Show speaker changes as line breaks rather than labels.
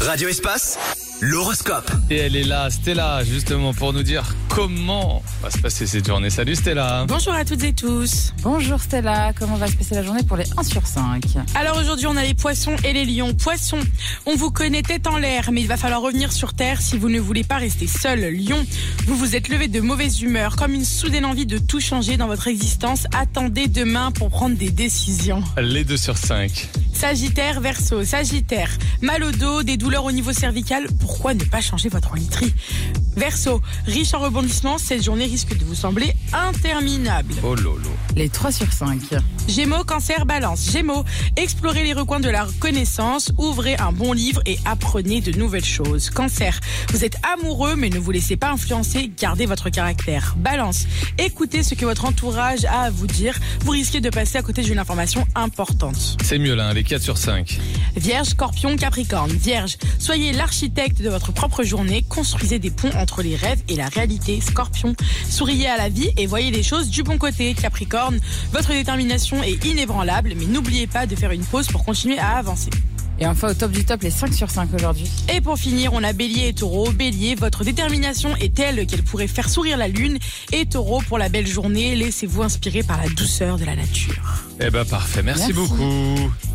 Radio Espace, l'horoscope.
Et elle est là, Stella, justement, pour nous dire comment va se passer cette journée. Salut Stella.
Bonjour à toutes et tous.
Bonjour Stella, comment va se passer la journée pour les 1 sur 5?
Alors aujourd'hui, on a les poissons et les lions. Poissons, on vous connaît tête en l'air, mais il va falloir revenir sur terre si vous ne voulez pas rester seul. Lion, vous vous êtes levé de mauvaise humeur, comme une soudaine envie de tout changer dans votre existence. Attendez demain pour prendre des décisions.
Les 2 sur 5.
Sagittaire, Verseau, Sagittaire, mal au dos, des douleurs au niveau cervical, pourquoi ne pas changer votre literie? Verseau, riche en rebondissements, cette journée risque de vous sembler interminable.
Oh lolo.
Les 3 sur 5.
Gémeaux, Cancer, Balance. Gémeaux, explorez les recoins de la connaissance, ouvrez un bon livre et apprenez de nouvelles choses. Cancer, vous êtes amoureux mais ne vous laissez pas influencer, gardez votre caractère. Balance, écoutez ce que votre entourage a à vous dire, vous risquez de passer à côté d'une information importante.
C'est mieux là, les 4 sur 5.
Vierge, Scorpion, Capricorne. Vierge, soyez l'architecte de votre propre journée, construisez des ponts entre les rêves et la réalité. Scorpion, souriez à la vie et voyez les choses du bon côté. Capricorne, votre détermination est inébranlable, mais n'oubliez pas de faire une pause pour continuer à avancer.
Et enfin au top du top, les 5 sur 5 aujourd'hui.
Et pour finir, on a Bélier et Taureau. Bélier, votre détermination est telle qu'elle pourrait faire sourire la lune. Et Taureau, pour la belle journée, laissez-vous inspirer par la douceur de la nature.
Eh ben parfait, merci beaucoup.